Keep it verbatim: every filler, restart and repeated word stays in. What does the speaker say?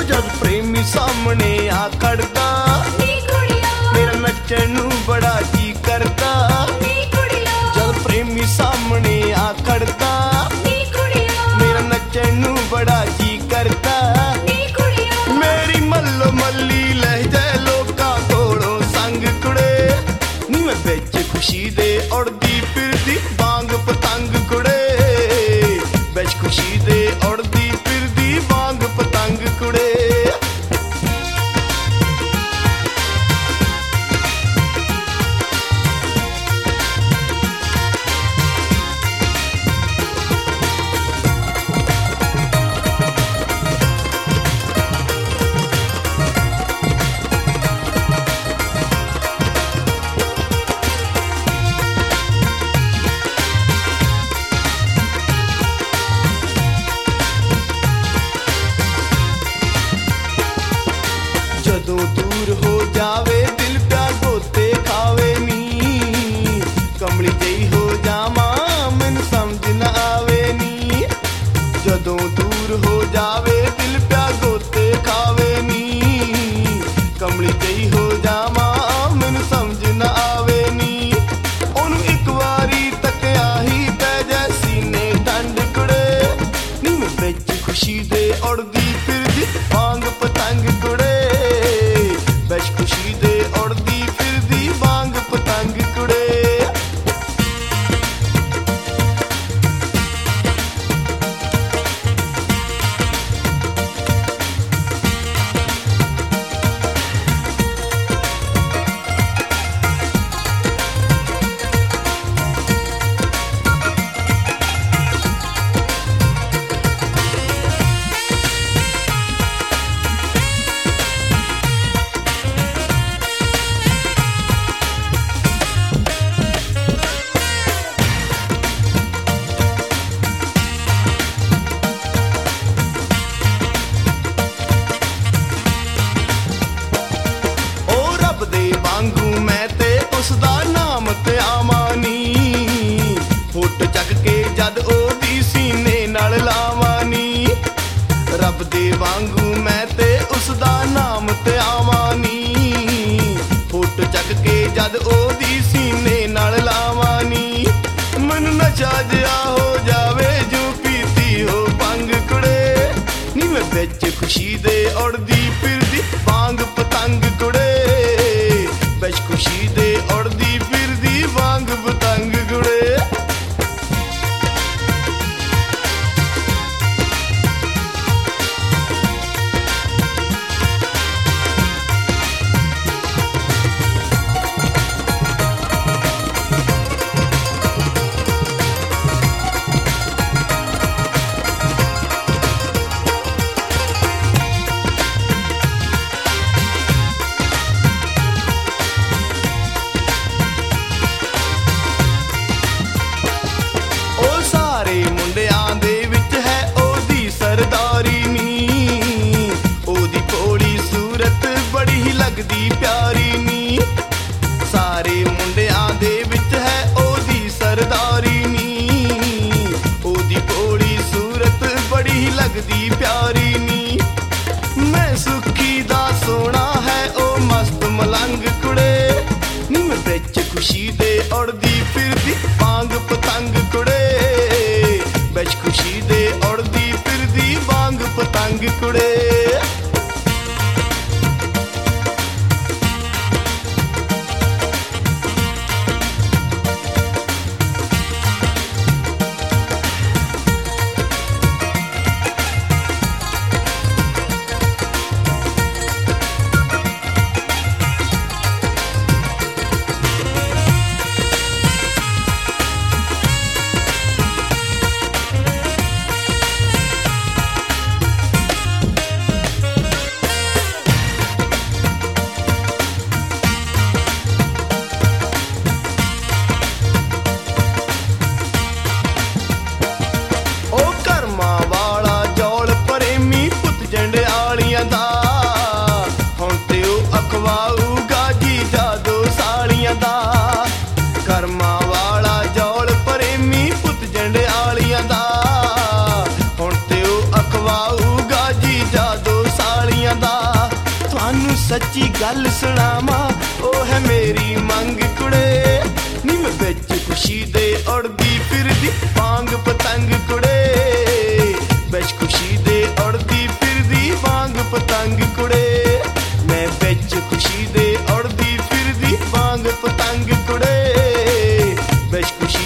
जद प्रेमी सामने आ खड़दा मेरा नच्चण नू बड़ा जी करदा। जद प्रेमी सामने आ खड़दा मेरा नच्चण नू बड़ा जी करदा। मेरी मल्लो मल्ली लहजे लोकां कोलों संग कुड़े नी मैं बिच खुशी दे उड़दी फिरदी वांग पतंग कुड़े। बिच खुशी दे उड़दी फिरदी वांग पतंग कुड़े। जदों दूर हो जावे दिल प्या गोते खावे नी कमली जई हो जावा मैनू समझ ना आवे नी। जदों दूर हो जावे दिल प्या गोते खावे नी कमली जई हो जावा मैनू समझ ना आवे नी। ओनू एक वारी तकिया ही पै जाए सीने ठंड कुड़े नी मैं बिच खुशी दे उड़दी फिरदी वांग पतंग कुड़े। बिच खुशी दे उड़दी फिरदी वांग पतंग कुड़े। वांगू मैं ते उसदा नाम ते आवानी फुट चक के जद ओदी सीने नाल लावानी। रब दे वांगू मैं ते उसदा नाम ते आवानी फुट चक के जद ओदी सीने नाल लावानी। मैनू नशा जिहा हो जावे जो पीती हो भंग कुड़े नी मैं बिच खुशी दे उड़दी फिरदी वांग पतंग कुड़े। बिच खुशी दे उड़दी फिरदी वांग पतंग कुड़े। लगदी प्यारी नी सारे मुंडियां दे विच है ओदी सरदारी नी। ओदी भोली सूरत बड़ी लगदी प्यारी नी। मैं सुखी दा सोना है ओ मस्त मलंग कुड़े नी मैं बिच खुशी दे उड़दी फिरदी वांग पतंग कुड़े। बिच खुशी दे उड़दी फिरदी वांग पतंग कुड़े। जादो सालियां ਤੈਨੂੰ ਸੱਚੀ ਗੱਲ ਸੁਣਾਵਾਂ ਉਹ ਹੈ ਮੇਰੀ ਮੰਗ ਕੁੜੇ ਨੀ ਮੈਂ ਵਿੱਚ ਖੁਸ਼ੀ ਦੇ ਉੜਦੀ ਫਿਰਦੀ ਵਾਂਗ ਪਤੰਗ ਕੁੜੇ ਵਿੱਚ ਖੁਸ਼ੀ ਦੇ ਉੜਦੀ ਫਿਰਦੀ ਵਾਂਗ ਪਤੰਗ ਕੁੜੇ ਮੈਂ ਵਿੱਚ ਖੁਸ਼ੀ ਦੇ ਉੜਦੀ ਫਿਰਦੀ ਵਾਂਗ ਪਤੰਗ ਕੁੜੇ ਵਿੱਚ ਖੁਸ਼ੀ